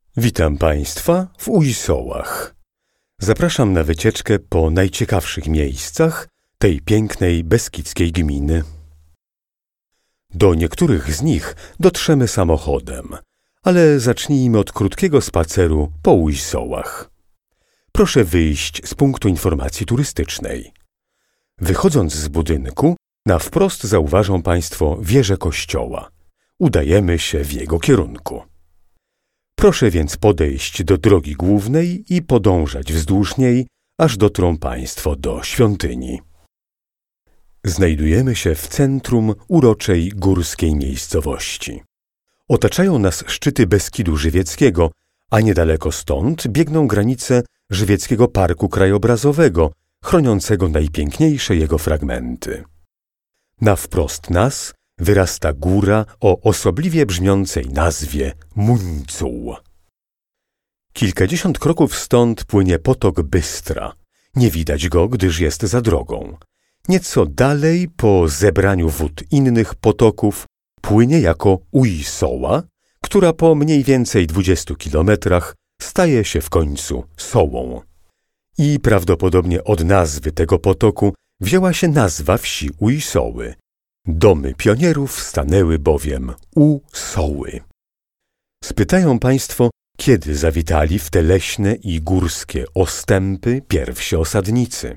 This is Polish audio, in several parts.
Witam Państwa w Ujsołach. Zapraszam na wycieczkę po najciekawszych miejscach tej pięknej beskidzkiej gminy. Do niektórych z nich dotrzemy samochodem, ale zacznijmy od krótkiego spaceru po Ujsołach. Proszę wyjść z punktu informacji turystycznej. Wychodząc z budynku, na wprost zauważą Państwo wieżę kościoła. Udajemy się w jego kierunku. Proszę więc podejść do drogi głównej i podążać wzdłuż niej, aż dotrą Państwo do świątyni. Znajdujemy się w centrum uroczej górskiej miejscowości. Otaczają nas szczyty Beskidu Żywieckiego, a niedaleko stąd biegną granice Żywieckiego Parku Krajobrazowego, chroniącego najpiękniejsze jego fragmenty. Na wprost nas wyrasta góra o osobliwie brzmiącej nazwie Muńcuł. Kilkadziesiąt kroków stąd płynie potok Bystra. Nie widać go, gdyż jest za drogą. Nieco dalej, po zebraniu wód innych potoków, płynie jako Ujsoła, która po mniej więcej 20 kilometrach staje się w końcu Sołą. I prawdopodobnie od nazwy tego potoku wzięła się nazwa wsi Ujsoły. Domy pionierów stanęły bowiem u Soły. Spytają Państwo, kiedy zawitali w te leśne i górskie ostępy pierwsi osadnicy.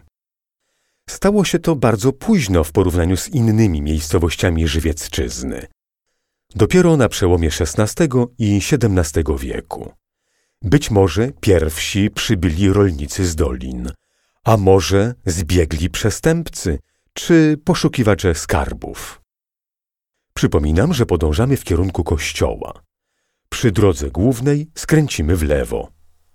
Stało się to bardzo późno w porównaniu z innymi miejscowościami Żywiecczyzny. Dopiero na przełomie XVI i XVII wieku. Być może pierwsi przybyli rolnicy z dolin, a może zbiegli przestępcy czy poszukiwacze skarbów. Przypominam, że podążamy w kierunku kościoła. Przy drodze głównej skręcimy w lewo.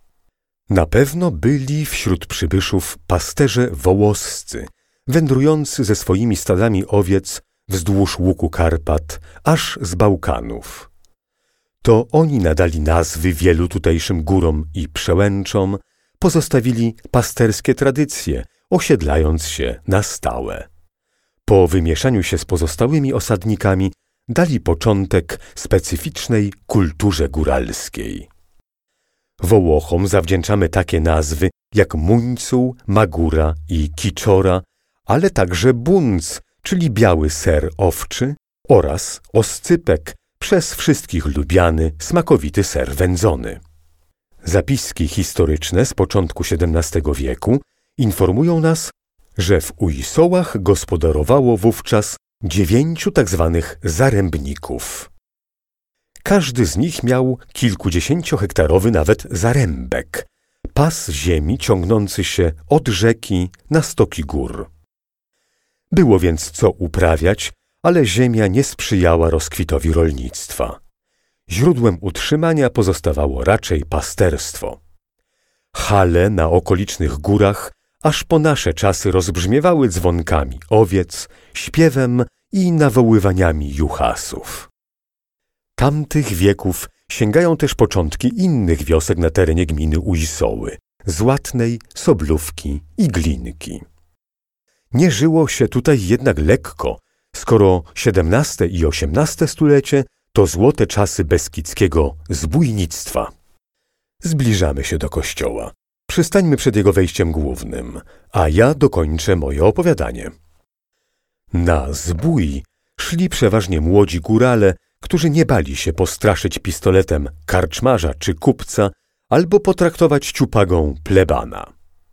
Na pewno byli wśród przybyszów pasterze wołoscy, wędrujący ze swoimi stadami owiec wzdłuż łuku Karpat, aż z Bałkanów. To oni nadali nazwy wielu tutejszym górom i przełęczom, pozostawili pasterskie tradycje, osiedlając się na stałe. Po wymieszaniu się z pozostałymi osadnikami dali początek specyficznej kulturze góralskiej. Wołochom zawdzięczamy takie nazwy jak Muńcuł, Magura i Kiczora, ale także bunc, czyli biały ser owczy, oraz oscypek, przez wszystkich lubiany, smakowity ser wędzony. Zapiski historyczne z początku XVII wieku informują nas, że w Ujsołach gospodarowało wówczas 9 tzw. zarębników. Każdy z nich miał kilkudziesięciohektarowy nawet zarębek, pas ziemi ciągnący się od rzeki na stoki gór. Było więc co uprawiać, ale ziemia nie sprzyjała rozkwitowi rolnictwa. Źródłem utrzymania pozostawało raczej pasterstwo. Hale na okolicznych górach aż po nasze czasy rozbrzmiewały dzwonkami owiec, śpiewem i nawoływaniami juchasów. Tamtych wieków sięgają też początki innych wiosek na terenie gminy Ujsoły – Złatnej, Soblówki i Glinki. Nie żyło się tutaj jednak lekko, skoro XVII i XVIII stulecie to złote czasy beskidzkiego zbójnictwa. Zbliżamy się do kościoła. Przystańmy przed jego wejściem głównym, a ja dokończę moje opowiadanie. Na zbój szli przeważnie młodzi górale, którzy nie bali się postraszyć pistoletem karczmarza czy kupca albo potraktować ciupagą plebana.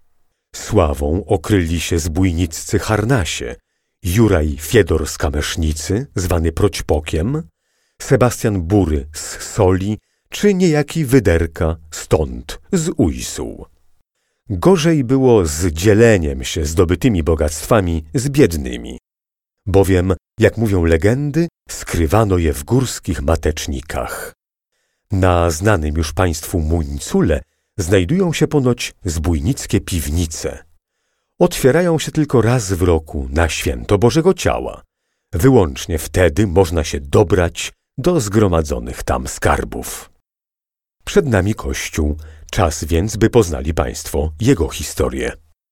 Sławą okryli się zbójniccy harnasie, Juraj Fiedor z Kamesznicy, zwany Proćpokiem, Sebastian Bury z Soli, czy niejaki Wyderka stąd, z Ujsół. Gorzej było z dzieleniem się zdobytymi bogactwami z biednymi, bowiem, jak mówią legendy, skrywano je w górskich matecznikach. Na znanym już państwu Muńcule znajdują się ponoć zbójnickie piwnice. Otwierają się tylko raz w roku na święto Bożego Ciała. Wyłącznie wtedy można się dobrać do zgromadzonych tam skarbów. Przed nami kościół, czas więc, by poznali Państwo jego historię.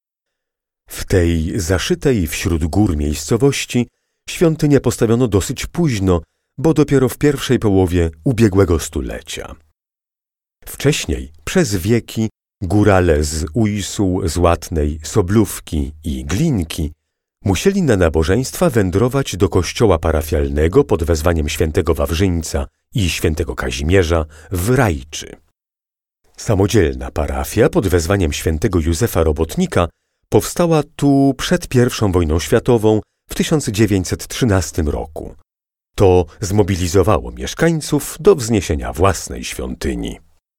W tej zaszytej wśród gór miejscowości świątynię postawiono dosyć późno, bo dopiero w pierwszej połowie ubiegłego stulecia. Wcześniej, przez wieki, górale z Ujsu, Złatnej, Soblówki i Glinki musieli na nabożeństwa wędrować do kościoła parafialnego pod wezwaniem świętego Wawrzyńca i świętego Kazimierza w Rajczy. Samodzielna parafia pod wezwaniem świętego Józefa Robotnika powstała tu przed I wojną światową w 1913 roku. To zmobilizowało mieszkańców do wzniesienia własnej świątyni.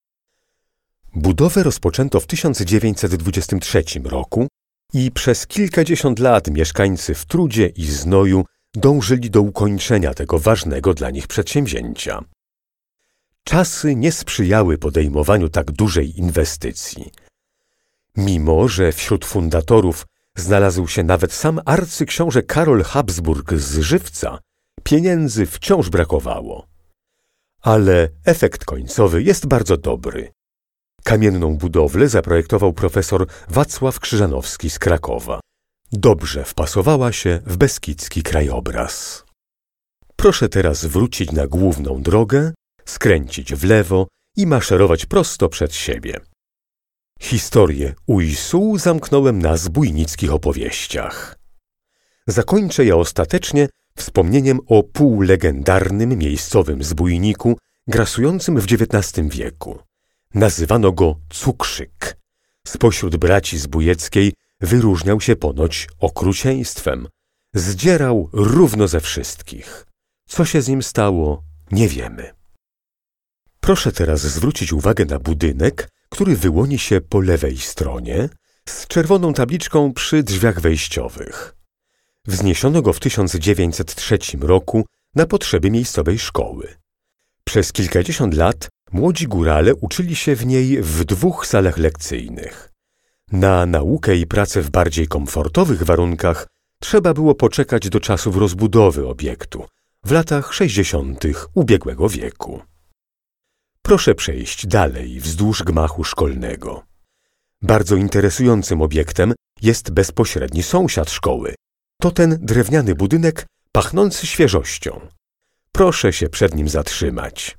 Budowę rozpoczęto w 1923 roku i przez kilkadziesiąt lat mieszkańcy w trudzie i znoju dążyli do ukończenia tego ważnego dla nich przedsięwzięcia. Czasy nie sprzyjały podejmowaniu tak dużej inwestycji. Mimo że wśród fundatorów znalazł się nawet sam arcyksiąże Karol Habsburg z Żywca, pieniędzy wciąż brakowało. Ale efekt końcowy jest bardzo dobry. Kamienną budowlę zaprojektował profesor Wacław Krzyżanowski z Krakowa. Dobrze wpasowała się w beskidzki krajobraz. Proszę teraz wrócić na główną drogę, skręcić w lewo i maszerować prosto przed siebie. Historię Ujsu zamknąłem na zbójnickich opowieściach. Zakończę je ostatecznie wspomnieniem o półlegendarnym miejscowym zbójniku grasującym w XIX wieku. Nazywano go Cukrzyk. Spośród braci zbójeckiej wyróżniał się ponoć okrucieństwem. Zdzierał równo ze wszystkich. Co się z nim stało, nie wiemy. Proszę teraz zwrócić uwagę na budynek, który wyłoni się po lewej stronie, z czerwoną tabliczką przy drzwiach wejściowych. Wzniesiono go w 1903 roku na potrzeby miejscowej szkoły. Przez kilkadziesiąt lat młodzi górale uczyli się w niej w 2 salach lekcyjnych. Na naukę i pracę w bardziej komfortowych warunkach trzeba było poczekać do czasów rozbudowy obiektu, w latach 60. ubiegłego wieku. Proszę przejść dalej wzdłuż gmachu szkolnego. Bardzo interesującym obiektem jest bezpośredni sąsiad szkoły. To ten drewniany budynek pachnący świeżością. Proszę się przed nim zatrzymać.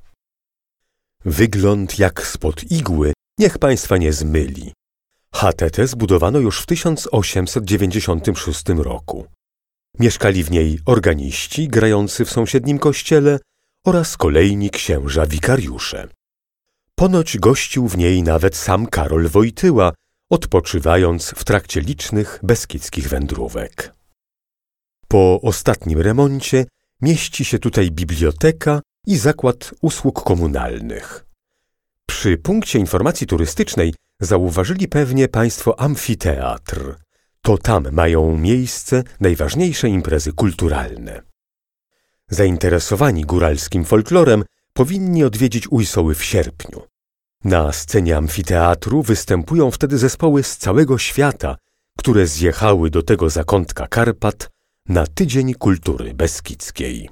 Wygląd jak spod igły niech państwa nie zmyli. Chatę tę zbudowano już w 1896 roku. Mieszkali w niej organiści grający w sąsiednim kościele oraz kolejni księża wikariusze. Ponoć gościł w niej nawet sam Karol Wojtyła, odpoczywając w trakcie licznych beskidzkich wędrówek. Po ostatnim remoncie mieści się tutaj biblioteka i zakład usług komunalnych. Przy punkcie informacji turystycznej zauważyli pewnie państwo amfiteatr. To tam mają miejsce najważniejsze imprezy kulturalne. Zainteresowani góralskim folklorem powinni odwiedzić Ujsoły w sierpniu. Na scenie amfiteatru występują wtedy zespoły z całego świata, które zjechały do tego zakątka Karpat na Tydzień Kultury Beskidzkiej.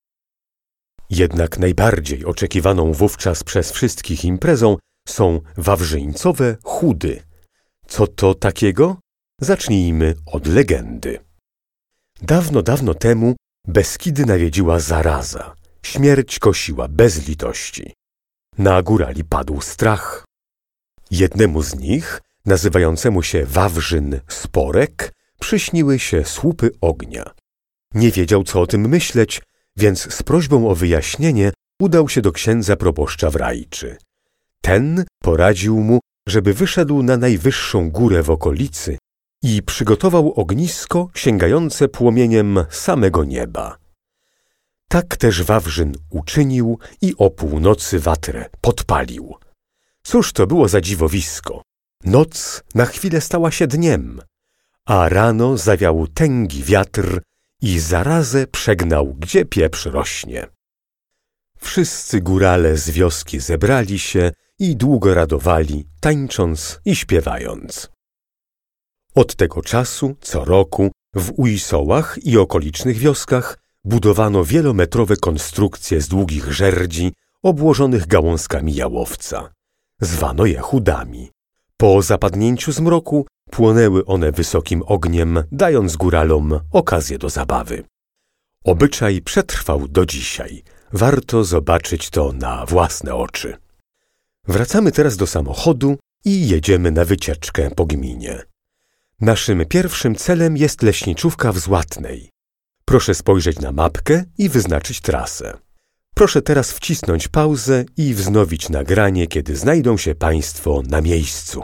Jednak najbardziej oczekiwaną wówczas przez wszystkich imprezą są wawrzyńcowe chudy. Co to takiego? Zacznijmy od legendy. Dawno, dawno temu Beskidy nawiedziła zaraza. Śmierć kosiła bez litości. Na górali padł strach. Jednemu z nich, nazywającemu się Wawrzyn Sporek, przyśniły się słupy ognia. Nie wiedział, co o tym myśleć, więc z prośbą o wyjaśnienie udał się do księdza proboszcza w Rajczy. Ten poradził mu, żeby wyszedł na najwyższą górę w okolicy i przygotował ognisko sięgające płomieniem samego nieba. Tak też Wawrzyn uczynił i o północy watrę podpalił. Cóż to było za dziwowisko? Noc na chwilę stała się dniem, a rano zawiał tęgi wiatr i zarazę przegnał, gdzie pieprz rośnie. Wszyscy górale z wioski zebrali się i długo radowali, tańcząc i śpiewając. Od tego czasu, co roku, w Ujsołach i okolicznych wioskach budowano wielometrowe konstrukcje z długich żerdzi obłożonych gałązkami jałowca. Zwano je chudami. Po zapadnięciu zmroku płonęły one wysokim ogniem, dając góralom okazję do zabawy. Obyczaj przetrwał do dzisiaj. Warto zobaczyć to na własne oczy. Wracamy teraz do samochodu i jedziemy na wycieczkę po gminie. Naszym pierwszym celem jest leśniczówka w Złatnej. Proszę spojrzeć na mapkę i wyznaczyć trasę. Proszę teraz wcisnąć pauzę i wznowić nagranie, kiedy znajdą się Państwo na miejscu.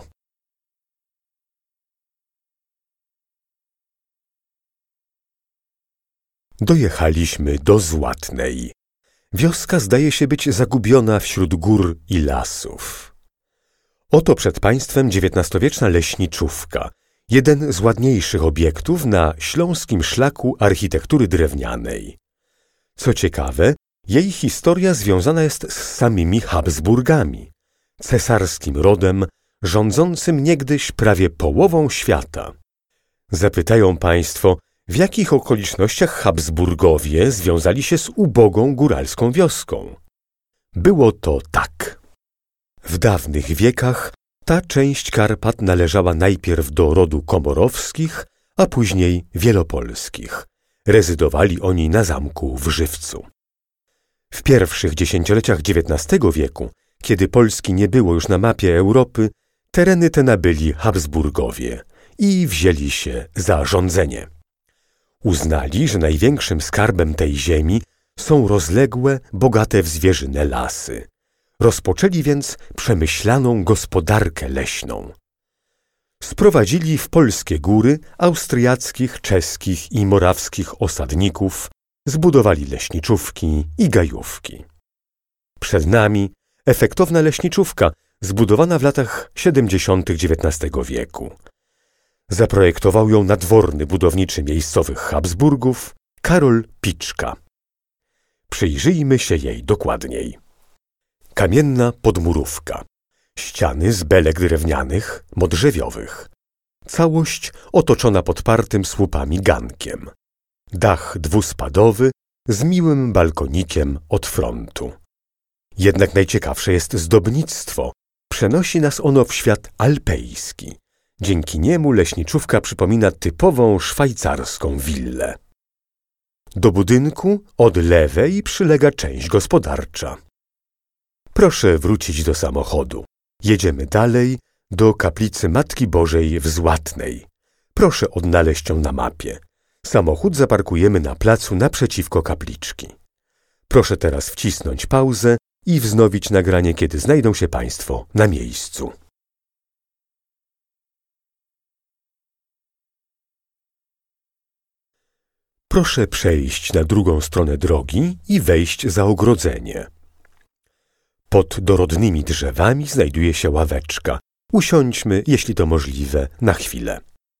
Dojechaliśmy do Złatnej. Wioska zdaje się być zagubiona wśród gór i lasów. Oto przed Państwem XIX-wieczna leśniczówka, jeden z ładniejszych obiektów na śląskim szlaku architektury drewnianej. Co ciekawe, jej historia związana jest z samymi Habsburgami, cesarskim rodem rządzącym niegdyś prawie połową świata. Zapytają Państwo, w jakich okolicznościach Habsburgowie związali się z ubogą góralską wioską? Było to tak. W dawnych wiekach ta część Karpat należała najpierw do rodu Komorowskich, a później Wielopolskich. Rezydowali oni na zamku w Żywcu. W pierwszych dziesięcioleciach XIX wieku, kiedy Polski nie było już na mapie Europy, tereny te nabyli Habsburgowie i wzięli się za rządzenie. Uznali, że największym skarbem tej ziemi są rozległe, bogate w zwierzynę lasy. Rozpoczęli więc przemyślaną gospodarkę leśną. Sprowadzili w polskie góry austriackich, czeskich i morawskich osadników, zbudowali leśniczówki i gajówki. Przed nami efektowna leśniczówka zbudowana w latach 70. XIX wieku. Zaprojektował ją nadworny budowniczy miejscowych Habsburgów Karol Piczka. Przyjrzyjmy się jej dokładniej. Kamienna podmurówka. Ściany z belek drewnianych, modrzewiowych. Całość otoczona podpartym słupami gankiem. Dach dwuspadowy z miłym balkonikiem od frontu. Jednak najciekawsze jest zdobnictwo. Przenosi nas ono w świat alpejski. Dzięki niemu leśniczówka przypomina typową szwajcarską willę. Do budynku od lewej przylega część gospodarcza. Proszę wrócić do samochodu. Jedziemy dalej do kaplicy Matki Bożej w Złatnej. Proszę odnaleźć ją na mapie. Samochód zaparkujemy na placu naprzeciwko kapliczki. Proszę teraz wcisnąć pauzę i wznowić nagranie, kiedy znajdą się Państwo na miejscu. Proszę przejść na drugą stronę drogi i wejść za ogrodzenie. Pod dorodnymi drzewami znajduje się ławeczka. Usiądźmy, jeśli to możliwe, na chwilę.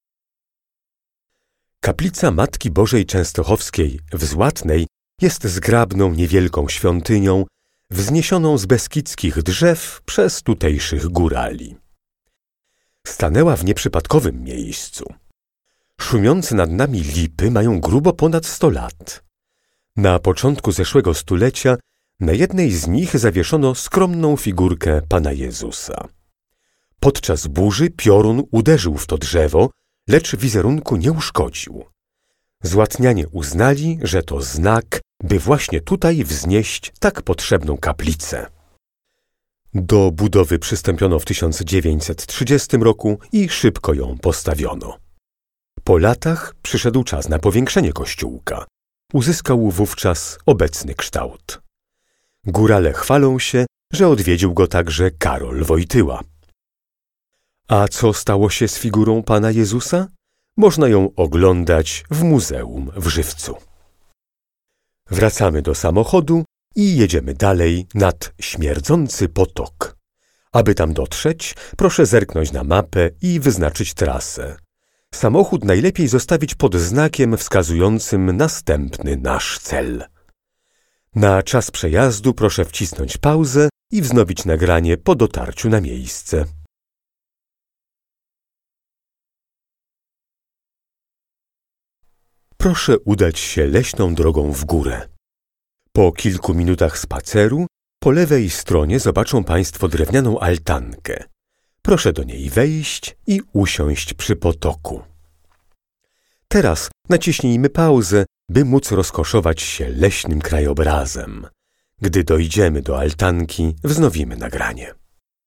Kaplica Matki Bożej Częstochowskiej w Złatnej jest zgrabną, niewielką świątynią, wzniesioną z beskidzkich drzew przez tutejszych górali. Stanęła w nieprzypadkowym miejscu. Szumiące nad nami lipy mają grubo ponad 100 lat. Na początku zeszłego stulecia na jednej z nich zawieszono skromną figurkę Pana Jezusa. Podczas burzy piorun uderzył w to drzewo, lecz wizerunku nie uszkodził. Złatnianie uznali, że to znak, by właśnie tutaj wznieść tak potrzebną kaplicę. Do budowy przystąpiono w 1930 roku i szybko ją postawiono. Po latach przyszedł czas na powiększenie kościółka. Uzyskał wówczas obecny kształt. Górale chwalą się, że odwiedził go także Karol Wojtyła. A co stało się z figurą Pana Jezusa? Można ją oglądać w muzeum w Żywcu. Wracamy do samochodu i jedziemy dalej nad śmierdzący potok. Aby tam dotrzeć, proszę zerknąć na mapę i wyznaczyć trasę. Samochód najlepiej zostawić pod znakiem wskazującym następny nasz cel. Na czas przejazdu proszę wcisnąć pauzę i wznowić nagranie po dotarciu na miejsce. Proszę udać się leśną drogą w górę. Po kilku minutach spaceru po lewej stronie zobaczą Państwo drewnianą altankę. Proszę do niej wejść i usiąść przy potoku. Teraz naciśnijmy pauzę, by móc rozkoszować się leśnym krajobrazem. Gdy dojdziemy do altanki, wznowimy nagranie.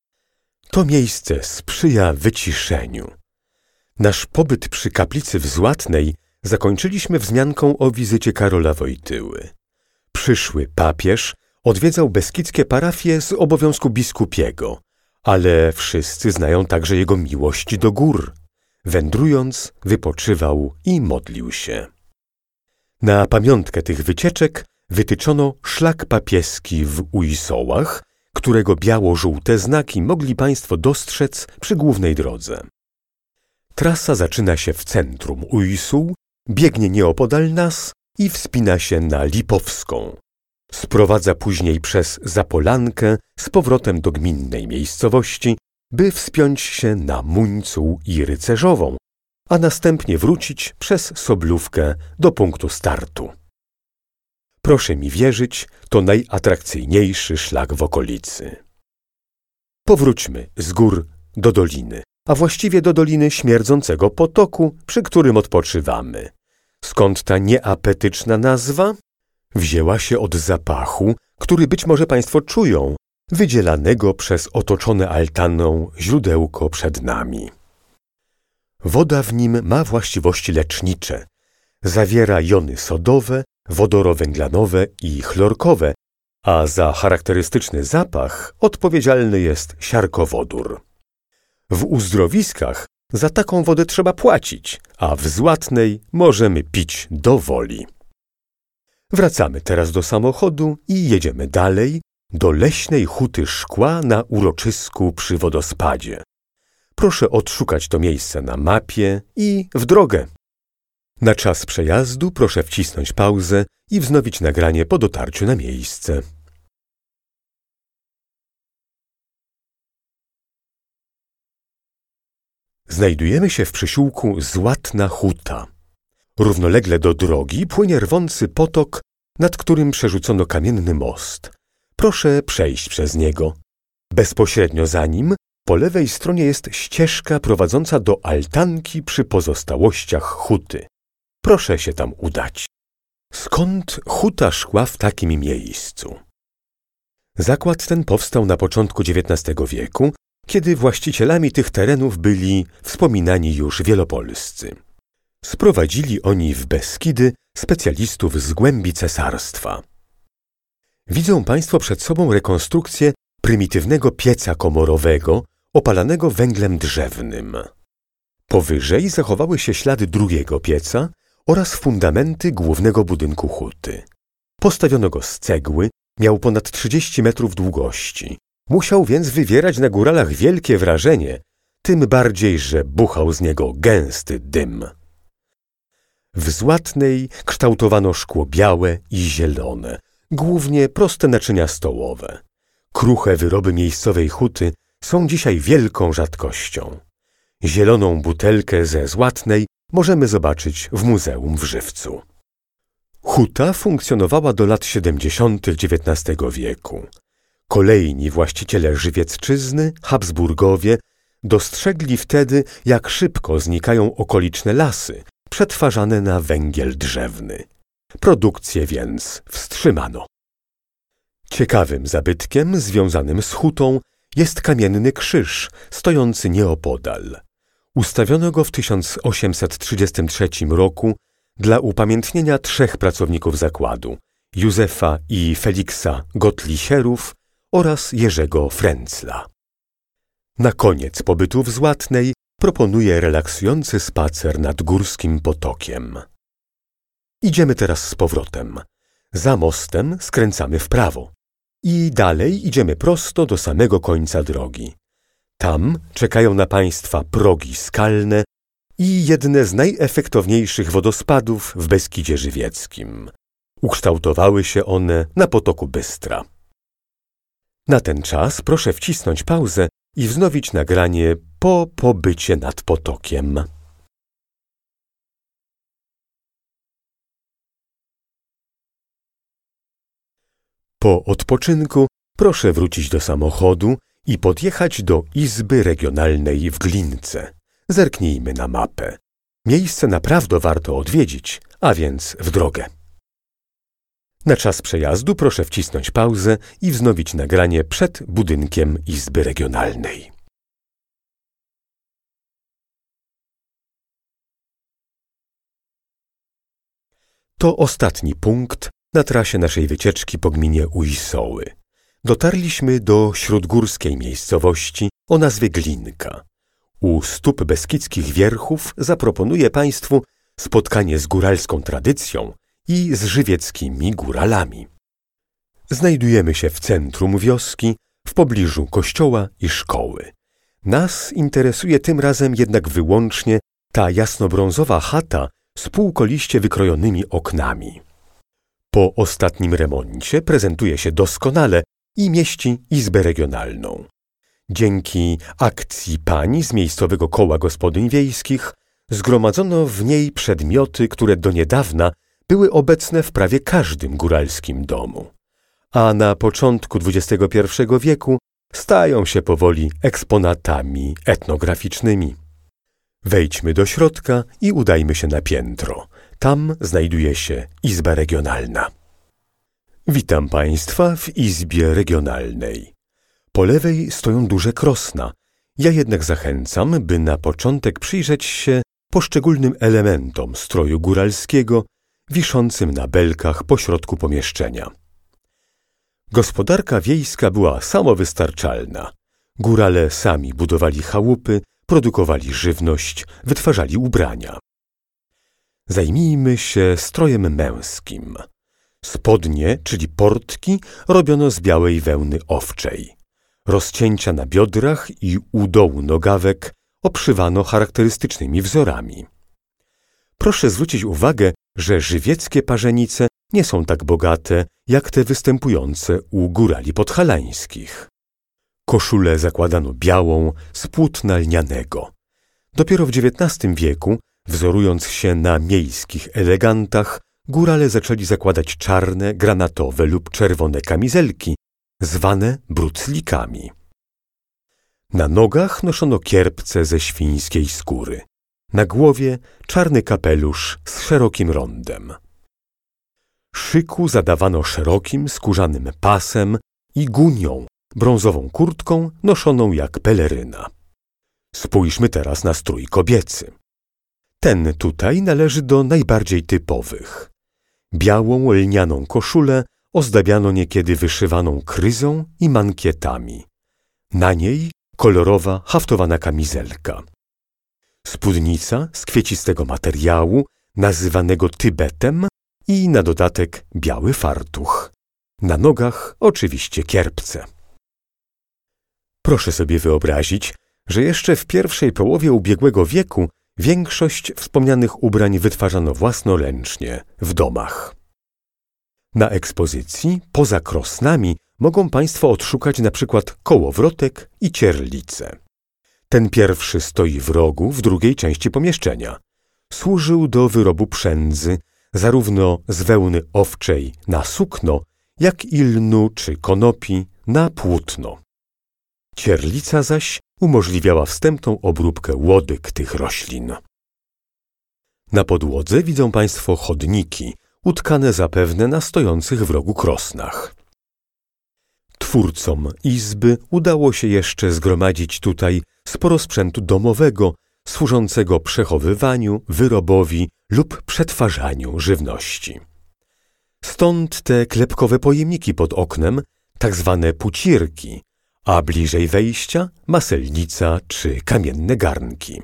To miejsce sprzyja wyciszeniu. Nasz pobyt przy kaplicy w Złatnej zakończyliśmy wzmianką o wizycie Karola Wojtyły. Przyszły papież odwiedzał beskidzkie parafie z obowiązku biskupiego, ale wszyscy znają także jego miłość do gór. Wędrując, wypoczywał i modlił się. Na pamiątkę tych wycieczek wytyczono szlak papieski w Ujsołach, którego biało-żółte znaki mogli Państwo dostrzec przy głównej drodze. Trasa zaczyna się w centrum Ujsuł, biegnie nieopodal nas i wspina się na Lipowską. Sprowadza później przez Zapolankę z powrotem do gminnej miejscowości, by wspiąć się na Muńcuł i Rycerzową, a następnie wrócić przez Soblówkę do punktu startu. Proszę mi wierzyć, to najatrakcyjniejszy szlak w okolicy. Powróćmy z gór do doliny, a właściwie do Doliny Śmierdzącego Potoku, przy którym odpoczywamy. Skąd ta nieapetyczna nazwa? Wzięła się od zapachu, który być może Państwo czują, wydzielanego przez otoczone altaną źródełko przed nami. Woda w nim ma właściwości lecznicze. Zawiera jony sodowe, wodorowęglanowe i chlorkowe, a za charakterystyczny zapach odpowiedzialny jest siarkowodór. W uzdrowiskach za taką wodę trzeba płacić, a w Złatnej możemy pić do woli. Wracamy teraz do samochodu i jedziemy dalej do leśnej huty szkła na uroczysku przy wodospadzie. Proszę odszukać to miejsce na mapie i w drogę. Na czas przejazdu proszę wcisnąć pauzę i wznowić nagranie po dotarciu na miejsce. Znajdujemy się w przysiłku Złatna Huta. Równolegle do drogi płynie rwący potok, nad którym przerzucono kamienny most. Proszę przejść przez niego. Bezpośrednio za nim, po lewej stronie jest ścieżka prowadząca do altanki przy pozostałościach huty. Proszę się tam udać. Skąd huta szkła w takim miejscu? Zakład ten powstał na początku XIX wieku, kiedy właścicielami tych terenów byli wspominani już wielopolscy. Sprowadzili oni w Beskidy specjalistów z głębi cesarstwa. Widzą Państwo przed sobą rekonstrukcję prymitywnego pieca komorowego opalanego węglem drzewnym. Powyżej zachowały się ślady drugiego pieca oraz fundamenty głównego budynku huty. Postawiono go z cegły, miał ponad 30 metrów długości. Musiał więc wywierać na góralach wielkie wrażenie, tym bardziej, że buchał z niego gęsty dym. W Złatnej kształtowano szkło białe i zielone, głównie proste naczynia stołowe. Kruche wyroby miejscowej huty są dzisiaj wielką rzadkością. Zieloną butelkę ze Złatnej możemy zobaczyć w muzeum w Żywcu. Huta funkcjonowała do lat 70. XIX wieku. Kolejni właściciele Żywiecczyzny, Habsburgowie, dostrzegli wtedy, jak szybko znikają okoliczne lasy, przetwarzane na węgiel drzewny. Produkcję więc wstrzymano. Ciekawym zabytkiem związanym z hutą jest kamienny krzyż stojący nieopodal. Ustawiono go w 1833 roku dla upamiętnienia 3 pracowników zakładu – Józefa i Feliksa Gottlicherów oraz Jerzego Fręcla. Na koniec pobytu w Złatnej proponuję relaksujący spacer nad Górskim Potokiem. Idziemy teraz z powrotem. Za mostem skręcamy w prawo i dalej idziemy prosto do samego końca drogi. Tam czekają na Państwa progi skalne i jedne z najefektowniejszych wodospadów w Beskidzie Żywieckim. Ukształtowały się one na potoku Bystra. Na ten czas proszę wcisnąć pauzę i wznowić nagranie po pobycie nad potokiem. Po odpoczynku proszę wrócić do samochodu i podjechać do Izby Regionalnej w Glince. Zerknijmy na mapę. Miejsce naprawdę warto odwiedzić, a więc w drogę. Na czas przejazdu proszę wcisnąć pauzę i wznowić nagranie przed budynkiem Izby Regionalnej. To ostatni punkt na trasie naszej wycieczki po gminie Ujsoły. Dotarliśmy do śródgórskiej miejscowości o nazwie Glinka. U stóp beskidzkich wierchów zaproponuję Państwu spotkanie z góralską tradycją i z żywieckimi góralami. Znajdujemy się w centrum wioski, w pobliżu kościoła i szkoły. Nas interesuje tym razem jednak wyłącznie ta jasnobrązowa chata z półkoliście wykrojonymi oknami. Po ostatnim remoncie prezentuje się doskonale i mieści izbę regionalną. Dzięki akcji pań z miejscowego koła gospodyń wiejskich zgromadzono w niej przedmioty, które do niedawna były obecne w prawie każdym góralskim domu, a na początku XXI wieku stają się powoli eksponatami etnograficznymi. Wejdźmy do środka i udajmy się na piętro. Tam znajduje się izba regionalna. Witam Państwa w izbie regionalnej. Po lewej stoją duże krosna. Ja jednak zachęcam, by na początek przyjrzeć się poszczególnym elementom stroju góralskiego wiszącym na belkach pośrodku pomieszczenia. Gospodarka wiejska była samowystarczalna. Górale sami budowali chałupy, produkowali żywność, wytwarzali ubrania. Zajmijmy się strojem męskim. Spodnie, czyli portki, robiono z białej wełny owczej. Rozcięcia na biodrach i u dołu nogawek obszywano charakterystycznymi wzorami. Proszę zwrócić uwagę, że żywieckie parzenice nie są tak bogate, jak te występujące u górali podhalańskich. Koszulę zakładano białą z płótna lnianego. Dopiero w XIX wieku, wzorując się na miejskich elegantach, górale zaczęli zakładać czarne, granatowe lub czerwone kamizelki, zwane bruclikami. Na nogach noszono kierpce ze świńskiej skóry. Na głowie czarny kapelusz z szerokim rondem. Szyku zadawano szerokim, skórzanym pasem i gunią, brązową kurtką noszoną jak peleryna. Spójrzmy teraz na strój kobiecy. Ten tutaj należy do najbardziej typowych. Białą lnianą koszulę ozdabiano niekiedy wyszywaną kryzą i mankietami. Na niej kolorowa, haftowana kamizelka. Spódnica z kwiecistego materiału, nazywanego tybetem, i na dodatek biały fartuch. Na nogach oczywiście kierpce. Proszę sobie wyobrazić, że jeszcze w pierwszej połowie ubiegłego wieku większość wspomnianych ubrań wytwarzano własnoręcznie w domach. Na ekspozycji, poza krosnami, mogą Państwo odszukać na przykład kołowrotek i cierlicę. Ten pierwszy stoi w rogu w drugiej części pomieszczenia. Służył do wyrobu przędzy, zarówno z wełny owczej na sukno, jak i lnu czy konopi na płótno. Cierlica zaś umożliwiała wstępną obróbkę łodyg tych roślin. Na podłodze widzą Państwo chodniki, utkane zapewne na stojących w rogu krosnach. Twórcom izby udało się jeszcze zgromadzić tutaj sporo sprzętu domowego, służącego przechowywaniu, wyrobowi lub przetwarzaniu żywności. Stąd te klepkowe pojemniki pod oknem, tak zwane pucirki, a bliżej wejścia maselnica czy kamienne garnki.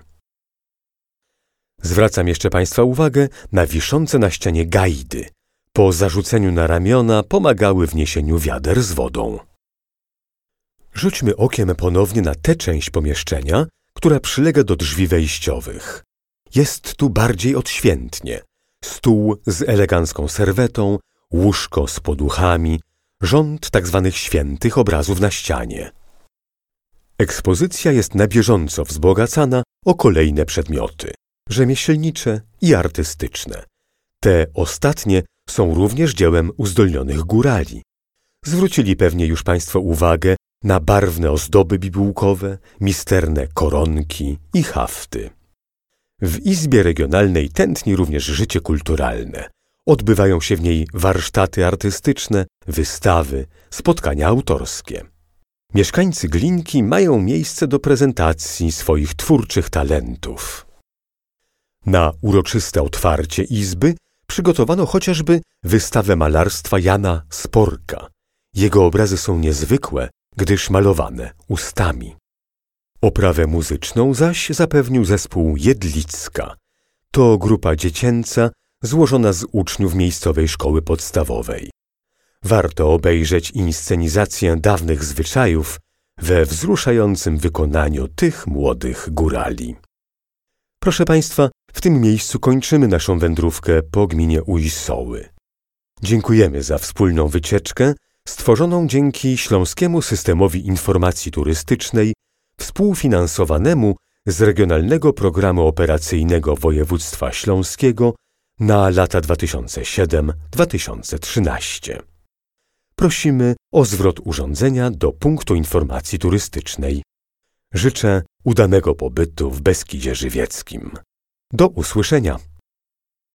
Zwracam jeszcze Państwa uwagę na wiszące na ścianie gajdy. Po zarzuceniu na ramiona pomagały w niesieniu wiader z wodą. Rzućmy okiem ponownie na tę część pomieszczenia, która przylega do drzwi wejściowych. Jest tu bardziej odświętnie. Stół z elegancką serwetą, łóżko z poduchami, rząd tak zwanych świętych obrazów na ścianie. Ekspozycja jest na bieżąco wzbogacana o kolejne przedmioty, rzemieślnicze i artystyczne. Te ostatnie są również dziełem uzdolnionych górali. Zwrócili pewnie już Państwo uwagę na barwne ozdoby bibułkowe, misterne koronki i hafty. W izbie regionalnej tętni również życie kulturalne. Odbywają się w niej warsztaty artystyczne, wystawy, spotkania autorskie. Mieszkańcy Glinki mają miejsce do prezentacji swoich twórczych talentów. Na uroczyste otwarcie izby przygotowano chociażby wystawę malarstwa Jana Sporka. Jego obrazy są niezwykłe, gdyż malowane ustami. Oprawę muzyczną zaś zapewnił zespół Jedlicka. To grupa dziecięca złożona z uczniów miejscowej szkoły podstawowej. Warto obejrzeć inscenizację dawnych zwyczajów we wzruszającym wykonaniu tych młodych górali. Proszę Państwa, w tym miejscu kończymy naszą wędrówkę po gminie Ujsoły. Dziękujemy za wspólną wycieczkę stworzoną dzięki Śląskiemu Systemowi Informacji Turystycznej współfinansowanemu z Regionalnego Programu Operacyjnego Województwa Śląskiego na lata 2007-2013. Prosimy o zwrot urządzenia do punktu informacji turystycznej. Życzę udanego pobytu w Beskidzie Żywieckim. Do usłyszenia.